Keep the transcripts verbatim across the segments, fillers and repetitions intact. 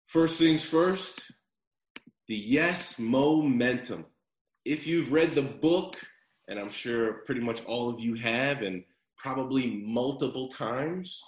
First things first, the yes momentum. If you've read the book, and I'm sure pretty much all of you have, and probably multiple times,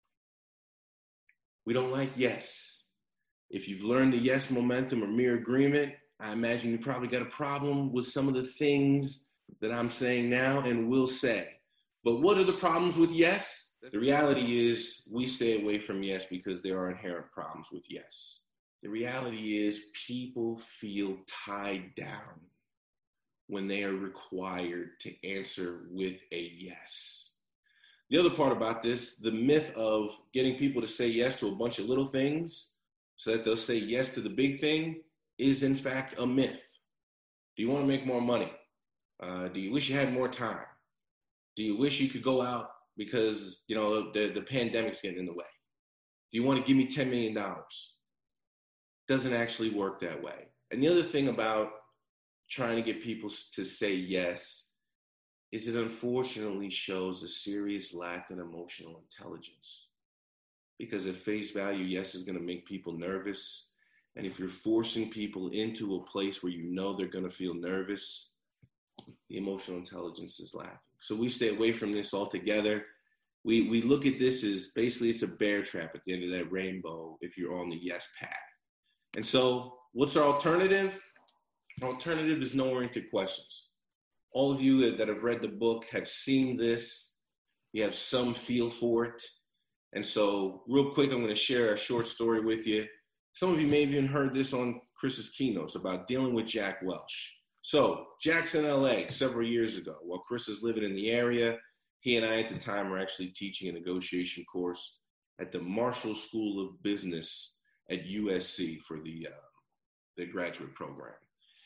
we don't like yes. If you've learned the yes momentum or mere agreement, I imagine you probably got a problem with some of the things that I'm saying now and will say. But what are the problems with yes? The reality is we stay away from yes because there are inherent problems with yes. The reality is people feel tied down when they are required to answer with a yes. The other part about this, the myth of getting people to say yes to a bunch of little things so that they'll say yes to the big thing, is in fact a myth. Do you want to make more money? Uh, do you wish you had more time? Do you wish you could go out because, you know, the, the pandemic's getting in the way? Do you want to give me ten million dollars? Doesn't actually work that way. And the other thing about trying to get people to say yes is it unfortunately shows a serious lack of emotional intelligence. Because at face value, yes is going to make people nervous. And if you're forcing people into a place where you know they're going to feel nervous, the emotional intelligence is lacking. So we stay away from this altogether. We we look at this as basically it's a bear trap at the end of that rainbow if you're on the yes path. And so what's our alternative? Our alternative is no-oriented questions. All of you that, that have read the book have seen this. You have some feel for it. And so real quick, I'm going to share a short story with you. Some of you may have even heard this on Chris's keynotes about dealing with Jack Welch. So Jack's in L A several years ago. While Chris is living in the area, he and I at the time were actually teaching a negotiation course at the Marshall School of Business at U S C for the, uh, the graduate program.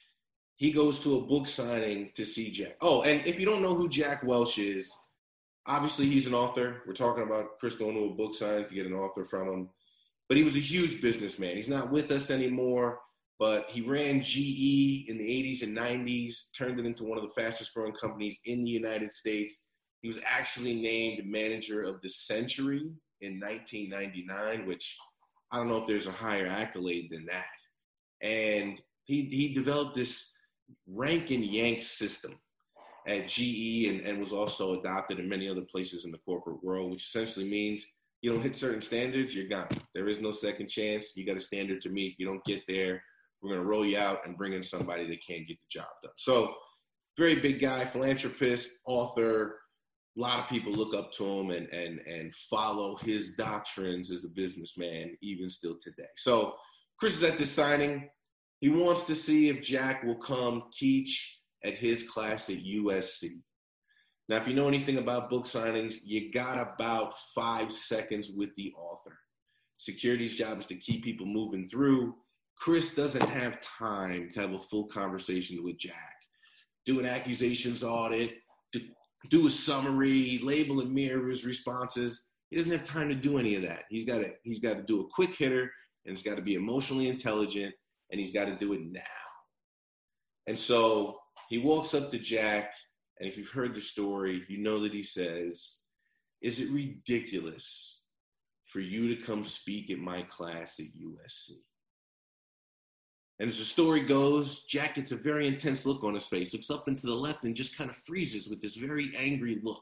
He goes to a book signing to see Jack. Oh, and if you don't know who Jack Welch is, obviously he's an author. We're talking about Chris going to a book signing to get an author from him. But he was a huge businessman. He's not with us anymore, but he ran G E in the eighties and nineties, turned it into one of the fastest growing companies in the United States. He was actually named manager of the century in nineteen ninety-nine, which I don't know if there's a higher accolade than that. And he he developed this rank and yank system at G E and, and was also adopted in many other places in the corporate world, which essentially means you don't hit certain standards, you're gone. There is no second chance. You got a standard to meet. You don't get there, we're going to roll you out and bring in somebody that can't get the job done. So very big guy, philanthropist, author. A lot of people look up to him and, and, and follow his doctrines as a businessman, even still today. So Chris is at this signing. He wants to see if Jack will come teach at his class at U S C. Now, if you know anything about book signings, you got about five seconds with the author. Security's job is to keep people moving through. Chris doesn't have time to have a full conversation with Jack, do an accusations audit, to do a summary, label and mirror his responses. He doesn't have time to do any of that. He's got to he's got to do a quick hitter, and it's got to be emotionally intelligent, and he's got to do it now. And so he walks up to Jack, and if you've heard the story, you know that he says, "Is it ridiculous for you to come speak at my class at U S C?" And as the story goes, Jack gets a very intense look on his face, looks up and to the left and just kind of freezes with this very angry look.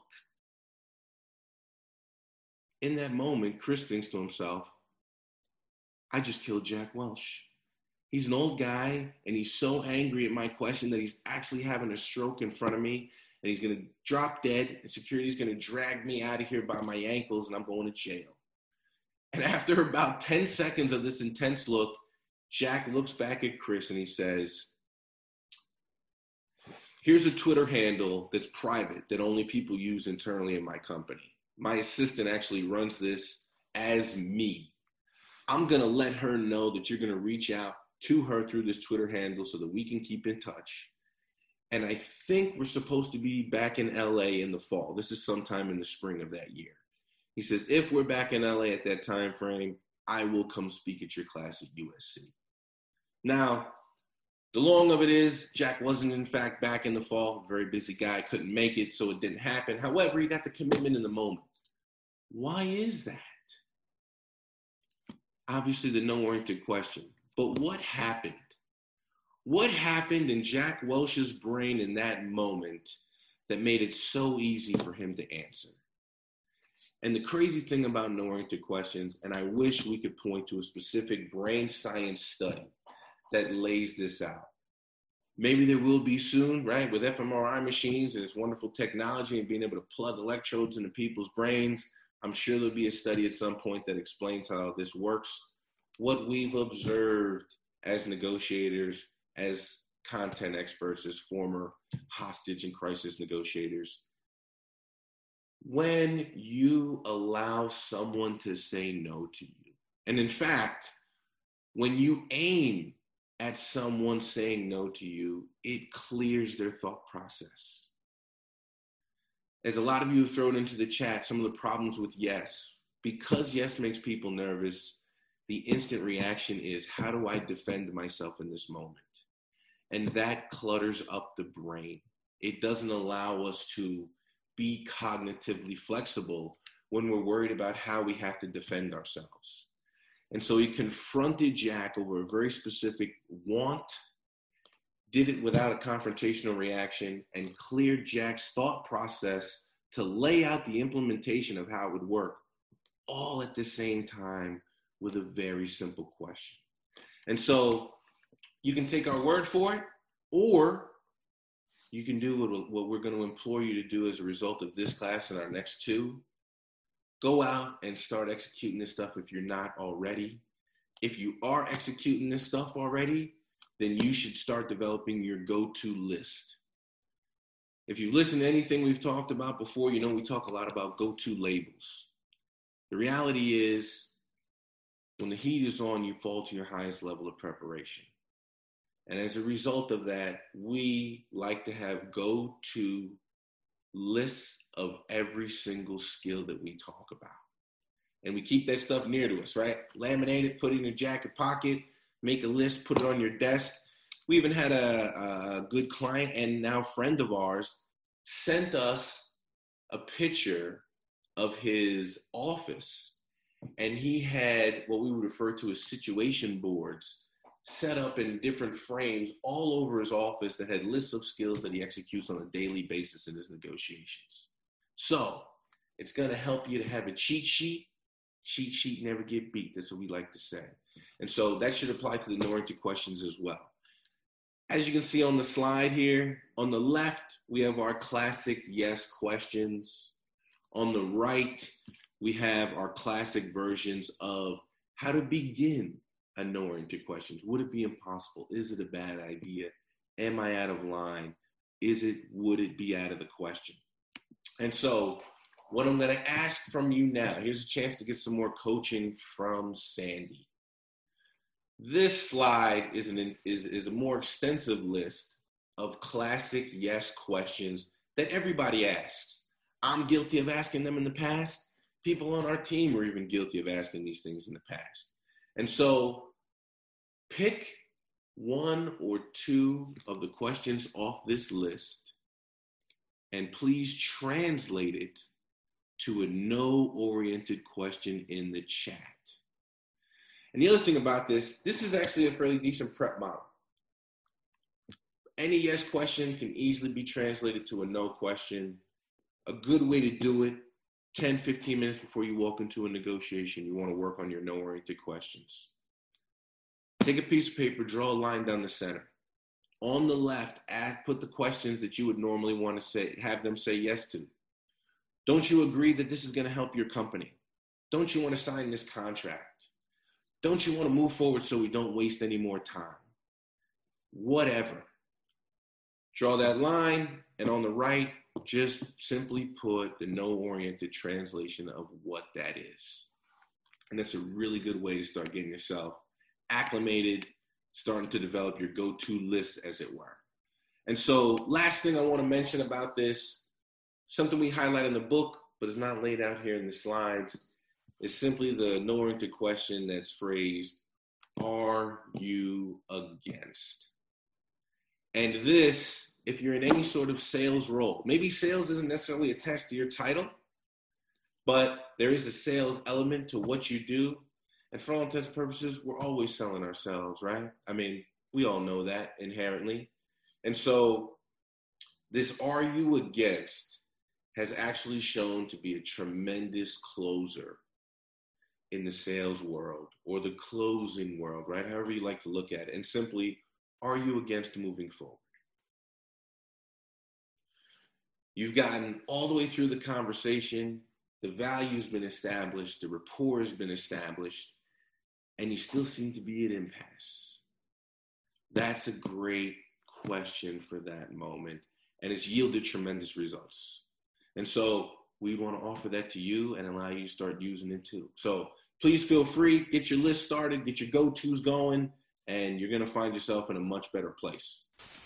In that moment, Chris thinks to himself, I just killed Jack Welch. He's an old guy, and he's so angry at my question that he's actually having a stroke in front of me, and he's going to drop dead, and security's going to drag me out of here by my ankles, and I'm going to jail. And after about ten seconds of this intense look, Jack looks back at Chris and he says, here's a Twitter handle that's private that only people use internally in my company. My assistant actually runs this as me. I'm going to let her know that you're going to reach out to her through this Twitter handle so that we can keep in touch. And I think we're supposed to be back in L A in the fall. This is sometime in the spring of that year. He says, if we're back in L A at that time frame, I will come speak at your class at U S C. Now, the long of it is, Jack wasn't in fact back in the fall. Very busy guy, couldn't make it, so it didn't happen. However, he got the commitment in the moment. Why is that? obviously the no-oriented question. But what happened? What happened in Jack Welch's brain in that moment that made it so easy for him to answer? And the crazy thing about no-oriented questions, and I wish we could point to a specific brain science study that lays this out. Maybe there will be soon, right? With f M R I machines and this wonderful technology and being able to plug electrodes into people's brains, I'm sure there'll be a study at some point that explains how this works. What we've observed as negotiators, as content experts, as former hostage and crisis negotiators, when you allow someone to say no to you, and in fact, when you aim at someone saying no to you, it clears their thought process. As a lot of you have thrown into the chat, some of the problems with yes, because yes makes people nervous, the instant reaction is, how do I defend myself in this moment? And that clutters up the brain. It doesn't allow us to be cognitively flexible when we're worried about how we have to defend ourselves. And so he confronted Jack over a very specific want, did it without a confrontational reaction, and cleared Jack's thought process to lay out the implementation of how it would work, all at the same time with a very simple question. And so you can take our word for it, or you can do what, what we're going to implore you to do as a result of this class and our next two. Go out and start executing this stuff if you're not already. If you are executing this stuff already, then you should start developing your go-to list. If you listen to anything we've talked about before, you know we talk a lot about go-to labels. The reality is, when the heat is on, you fall to your highest level of preparation. And as a result of that, we like to have go-to lists of every single skill that we talk about. And we keep that stuff near to us, right? Laminate it, put it in your jacket pocket, make a list, put it on your desk. We even had a, a good client and now friend of ours sent us a picture of his office. And he had what we would refer to as situation boards set up in different frames all over his office that had lists of skills that he executes on a daily basis in his negotiations. So it's going to help you to have a cheat sheet. Cheat sheet never get beat. That's what we like to say. And so that should apply to the no-oriented questions as well. As you can see on the slide here, on the left, we have our classic yes questions. On the right, we have our classic versions of how to begin a no-oriented questions. Would it be impossible? Is it a bad idea? Am I out of line? Is it, would it be out of the question? And so what I'm gonna ask from you now, here's a chance to get some more coaching from Sandy. This slide is, an, is, is a more extensive list of classic yes questions that everybody asks. I'm guilty of asking them in the past. People on our team are even guilty of asking these things in the past. And so pick one or two of the questions off this list and please translate it to a no-oriented question in the chat. And the other thing about this, this is actually a fairly decent prep model. Any yes question can easily be translated to a no question. A good way to do it, ten, fifteen minutes before you walk into a negotiation, you want to work on your no-oriented questions. Take a piece of paper, draw a line down the center. On the left, add, put the questions that you would normally want to say, have them say yes to. Don't you agree that this is going to help your company? Don't you want to sign this contract? Don't you want to move forward so we don't waste any more time? Whatever. Draw that line, and on the right, just simply put the no-oriented translation of what that is. And that's a really good way to start getting yourself acclimated, starting to develop your go-to list, as it were. And so last thing I want to mention about this, something we highlight in the book, but is not laid out here in the slides, is simply the no-oriented question that's phrased, are you against? And this, if you're in any sort of sales role, maybe sales isn't necessarily attached to your title, but there is a sales element to what you do. And for all intents and purposes, we're always selling ourselves, right? I mean, we all know that inherently. And so this are you against has actually shown to be a tremendous closer in the sales world or the closing world, right? However you like to look at it. And simply, are you against moving forward? You've gotten all the way through the conversation, the value's been established, the rapport has been established, and you still seem to be at impasse. That's a great question for that moment, and it's yielded tremendous results. And so we want to offer that to you and allow you to start using it too. So please feel free, get your list started, get your go-tos going, and you're going to find yourself in a much better place.